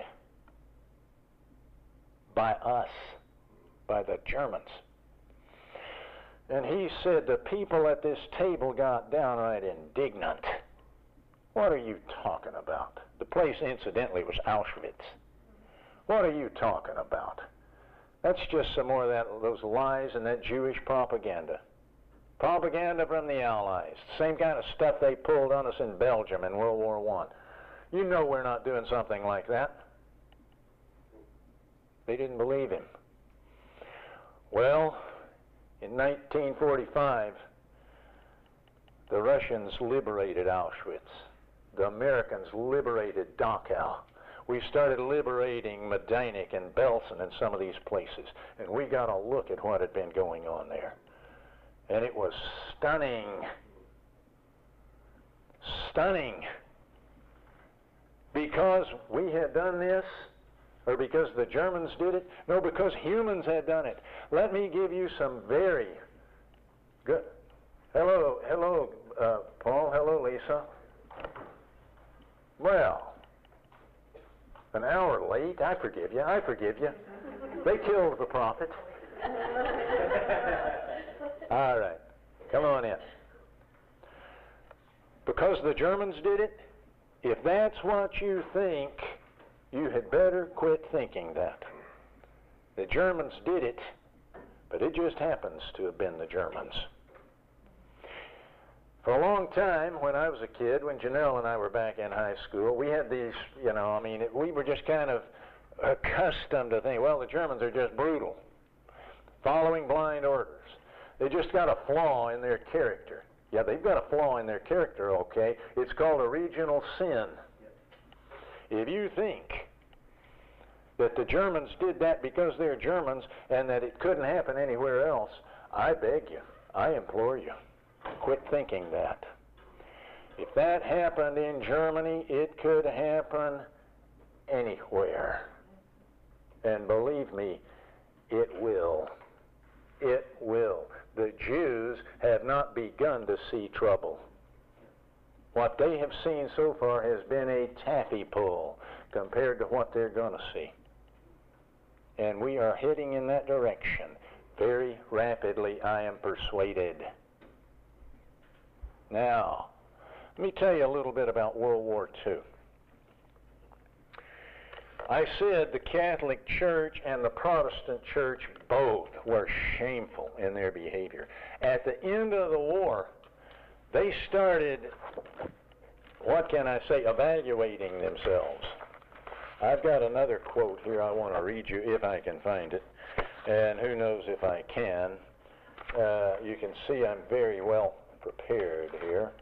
by us, by the Germans. And he said the people at this table got downright indignant. What are you talking about? The place, incidentally, was Auschwitz. What are you talking about? That's just some more of that, those lies and that Jewish propaganda. Propaganda from the Allies. Same kind of stuff they pulled on us in Belgium in World War One. You know we're not doing something like that. They didn't believe him. Well, in nineteen forty-five, the Russians liberated Auschwitz. The Americans liberated Dachau. We started liberating Majdanek and Belsen and some of these places, and we got a look at what had been going on there. And it was stunning. Stunning. Because we had done this, or because the Germans did it? No, because humans had done it. Let me give you some very good... Hello, hello, uh, Paul. Hello, Lisa. Well, an hour late. I forgive you. I forgive you. They killed the prophet. All right. Come on in. Because the Germans did it, if that's what you think, you had better quit thinking that. The Germans did it, but it just happens to have been the Germans. For a long time, when I was a kid, when Janelle and I were back in high school, we had these, you know, I mean, it, we were just kind of accustomed to think, well, the Germans are just brutal, following blind orders. They just got a flaw in their character. Yeah, they've got a flaw in their character, okay? It's called a regional sin. If you think that the Germans did that because they're Germans and that it couldn't happen anywhere else, I beg you, I implore you, quit thinking that. If that happened in Germany, it could happen anywhere. And believe me, it will. It will. The Jews have not begun to see trouble. What they have seen so far has been a taffy pull compared to what they're going to see. And we are heading in that direction very rapidly, I am persuaded. Now, let me tell you a little bit about World War Two. I said the Catholic Church and the Protestant Church both were shameful in their behavior. At the end of the war, they started, what can I say, evaluating themselves. I've got another quote here I want to read you if I can find it, and who knows if I can. Uh, you can see I'm very well prepared here.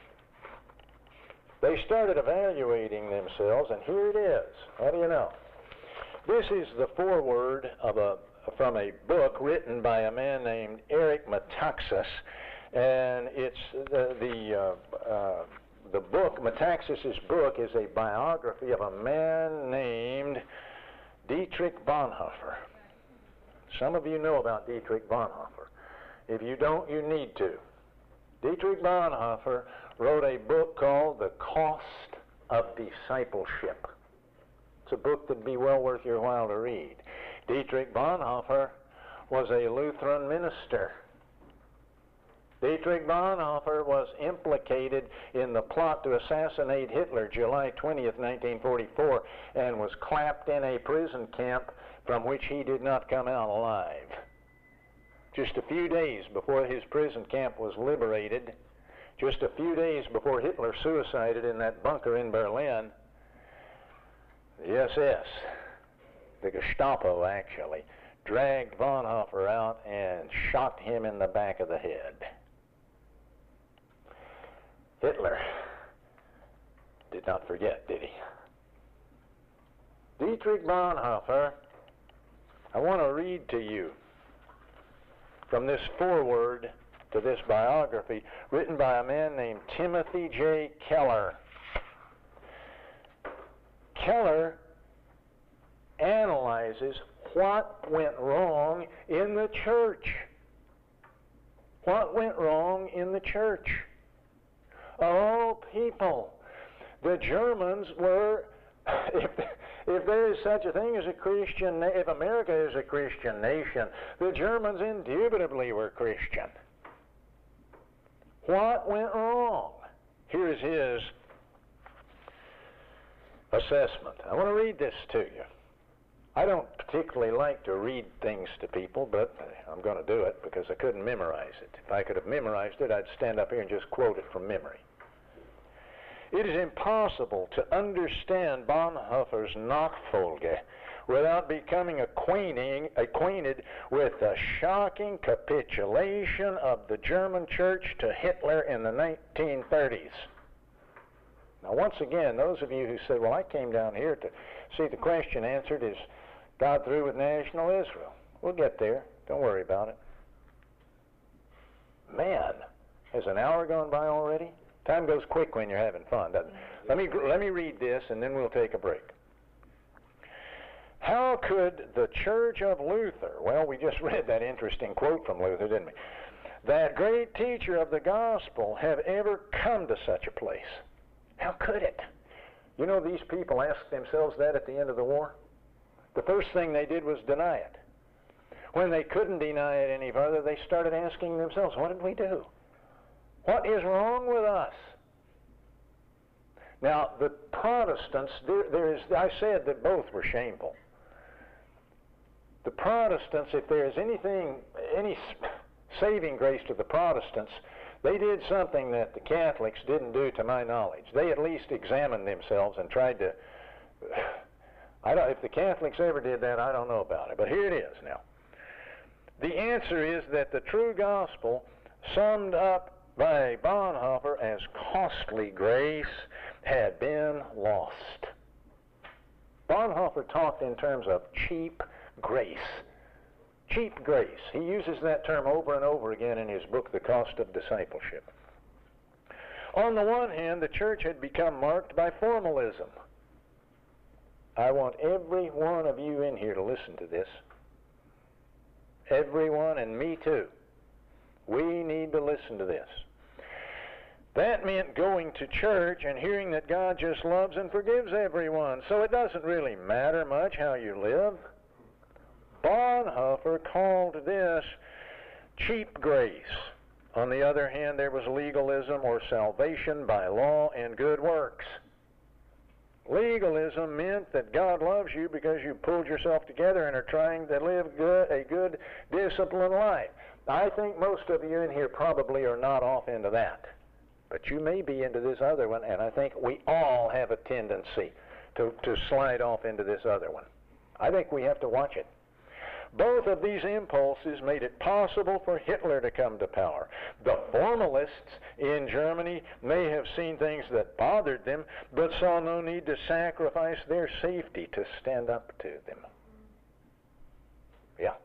They started evaluating themselves, and here it is. How do you know? This is the foreword of a, from a book written by a man named Eric Metaxas, and it's the the, uh, uh, the book. Metaxas's book is a biography of a man named Dietrich Bonhoeffer. Some of you know about Dietrich Bonhoeffer. If you don't, you need to. Dietrich Bonhoeffer wrote a book called The Cost of Discipleship. It's a book that'd be well worth your while to read. Dietrich Bonhoeffer was a Lutheran minister. Dietrich Bonhoeffer was implicated in the plot to assassinate Hitler July twentieth, nineteen forty-four, and was clapped in a prison camp from which he did not come out alive. Just a few days before his prison camp was liberated, just a few days before Hitler suicided in that bunker in Berlin, the S S, the Gestapo actually, dragged Bonhoeffer out and shot him in the back of the head. Hitler did not forget, did he? Dietrich Bonhoeffer, I want to read to you from this foreword to this biography written by a man named Timothy J. Keller. Keller analyzes what went wrong in the church. What went wrong in the church? Of all people, the Germans were, if, if there is such a thing as a Christian, if America is a Christian nation, the Germans indubitably were Christian. What went wrong? Here's his assessment. I want to read this to you. I don't particularly like to read things to people, but I'm going to do it because I couldn't memorize it. If I could have memorized it, I'd stand up here and just quote it from memory. It is impossible to understand Bonhoeffer's Nachfolge without becoming acquainting, acquainted with the shocking capitulation of the German church to Hitler in the nineteen thirties. Now, once again, those of you who say, well, I came down here to see the question answered, is God through with national Israel? We'll get there. Don't worry about it. Man, has an hour gone by already? Time goes quick when you're having fun, doesn't it? Let me, let me read this, and then we'll take a break. How could the Church of Luther, well, we just read that interesting quote from Luther, didn't we? That great teacher of the gospel have ever come to such a place? How could it? You know, these people asked themselves that at the end of the war. The first thing they did was deny it. When they couldn't deny it any further, they started asking themselves, what did we do? What is wrong with us? Now, the Protestants, there, there is, I said that both were shameful. The Protestants, if there is anything, any saving grace to the Protestants, they did something that the Catholics didn't do to my knowledge. They at least examined themselves and tried to, I don't, if the Catholics ever did that, I don't know about it. But here it is now. The answer is that the true gospel, summed up by Bonhoeffer as costly grace, had been lost. Bonhoeffer talked in terms of cheap grace. Cheap grace. He uses that term over and over again in his book, The Cost of Discipleship. On the one hand, the church had become marked by formalism. I want every one of you in here to listen to this. Everyone, and me too. We need to listen to this. That meant going to church and hearing that God just loves and forgives everyone, so it doesn't really matter much how you live. Bonhoeffer called this cheap grace. On the other hand, there was legalism, or salvation by law and good works. Legalism meant that God loves you because you pulled yourself together and are trying to live good, a good, disciplined life. I think most of you in here probably are not off into that. But you may be into this other one, and I think we all have a tendency to, to slide off into this other one. I think we have to watch it. Both of these impulses made it possible for Hitler to come to power. The formalists in Germany may have seen things that bothered them, but saw no need to sacrifice their safety to stand up to them. Yeah.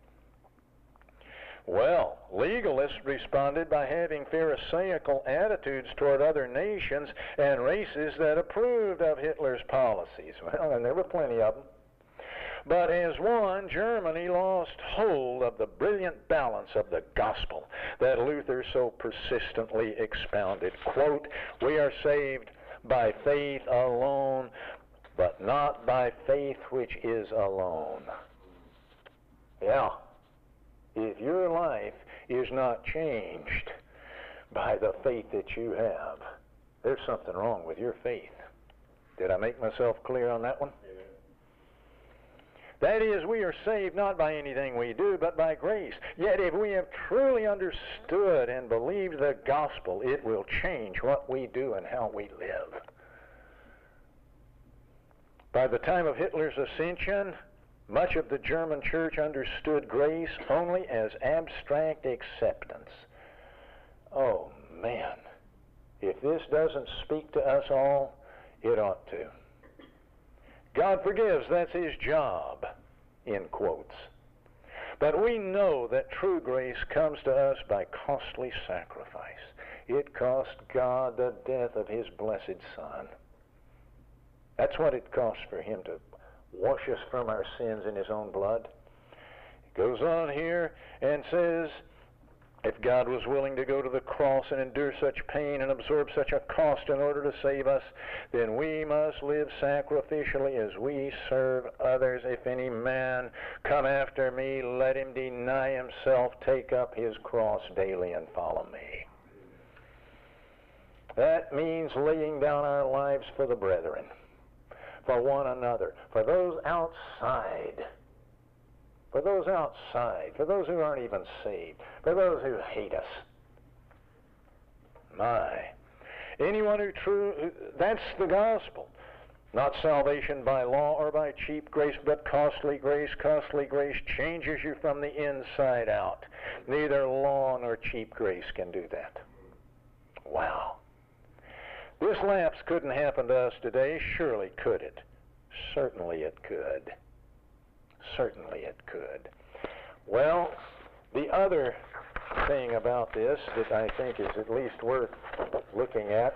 Well, legalists responded by having pharisaical attitudes toward other nations and races that approved of Hitler's policies. Well, and there were plenty of them. But as one, Germany lost hold of the brilliant balance of the gospel that Luther so persistently expounded. Quote, we are saved by faith alone, but not by faith which is alone. Yeah. If your life is not changed by the faith that you have, there's something wrong with your faith. Did I make myself clear on that one? That is, we are saved not by anything we do, but by grace. Yet if we have truly understood and believed the gospel, it will change what we do and how we live. By the time of Hitler's ascension, much of the German church understood grace only as abstract acceptance. Oh, man. If this doesn't speak to us all, it ought to. God forgives, that's his job, in quotes. But we know that true grace comes to us by costly sacrifice. It cost God the death of his blessed Son. That's what it cost for him to wash us from our sins in his own blood. It goes on here and says, if God was willing to go to the cross and endure such pain and absorb such a cost in order to save us, then we must live sacrificially as we serve others. If any man come after me, let him deny himself, take up his cross daily and follow me. That means laying down our lives for the brethren, for one another, for those outside. For those outside, for those who aren't even saved, for those who hate us. My. Anyone who true, that's the gospel. Not salvation by law or by cheap grace, but costly grace. Costly grace changes you from the inside out. Neither law nor cheap grace can do that. Wow. This lapse couldn't happen to us today. Surely could it? Certainly it could. Certainly it could. Well, the other thing about this that I think is at least worth looking at,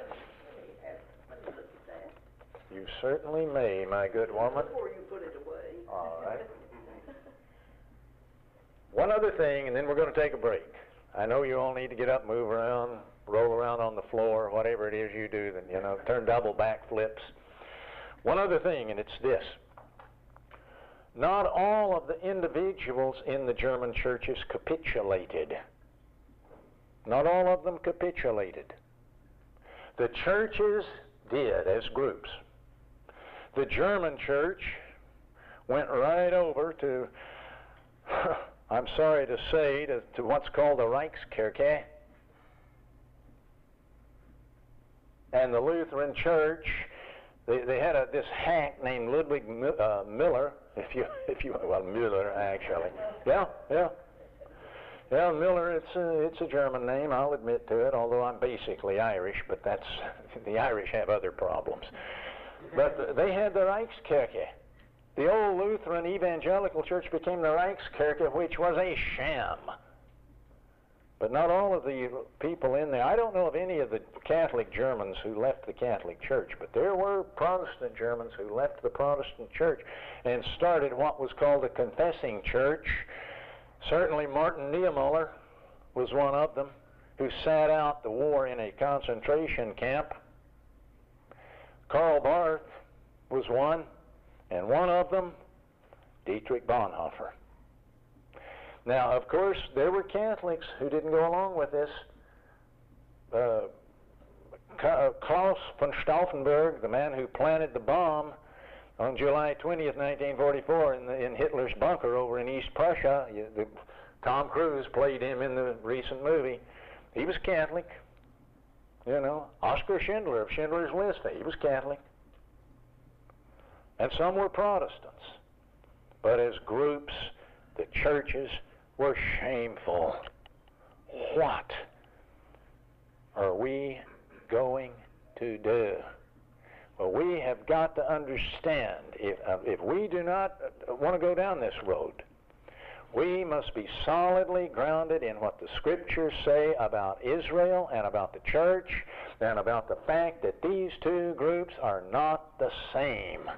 you certainly may, my good woman. Before you put it away. All right. One other thing, and then we're going to take a break. I know you all need to get up, move around, roll around on the floor, whatever it is you do, then, you know, turn double back flips. One other thing, and it's this. Not all of the individuals in the German churches capitulated. Not all of them capitulated. The churches did as groups. The German church went right over to, I'm sorry to say, to, to what's called the Reichskirche. And the Lutheran church, they, they had a, this hack named Ludwig uh, Miller, if you, if you, well, Müller actually. Yeah, yeah. Yeah, Miller, it's a, it's a German name, I'll admit to it, although I'm basically Irish, but that's, the Irish have other problems. But they had the Reichskirche. The old Lutheran evangelical church became the Reichskirche, which was a sham. But not all of the people in there, I don't know of any of the Catholic Germans who left the Catholic Church, but there were Protestant Germans who left the Protestant Church and started what was called a confessing church. Certainly Martin Niemöller was one of them, who sat out the war in a concentration camp. Karl Barth was one, and one of them, Dietrich Bonhoeffer. Now, of course, there were Catholics who didn't go along with this. Uh, Klaus von Stauffenberg, the man who planted the bomb on July twentieth, nineteen forty-four, in, the, in Hitler's bunker over in East Prussia, you, the, Tom Cruise played him in the recent movie. He was Catholic. You know, Oskar Schindler of Schindler's List, he was Catholic. And some were Protestants. But as groups, the churches were shameful. What are we going to do? Well, we have got to understand, if, uh, if we do not want to go down this road, we must be solidly grounded in what the Scriptures say about Israel and about the church and about the fact that these two groups are not the same.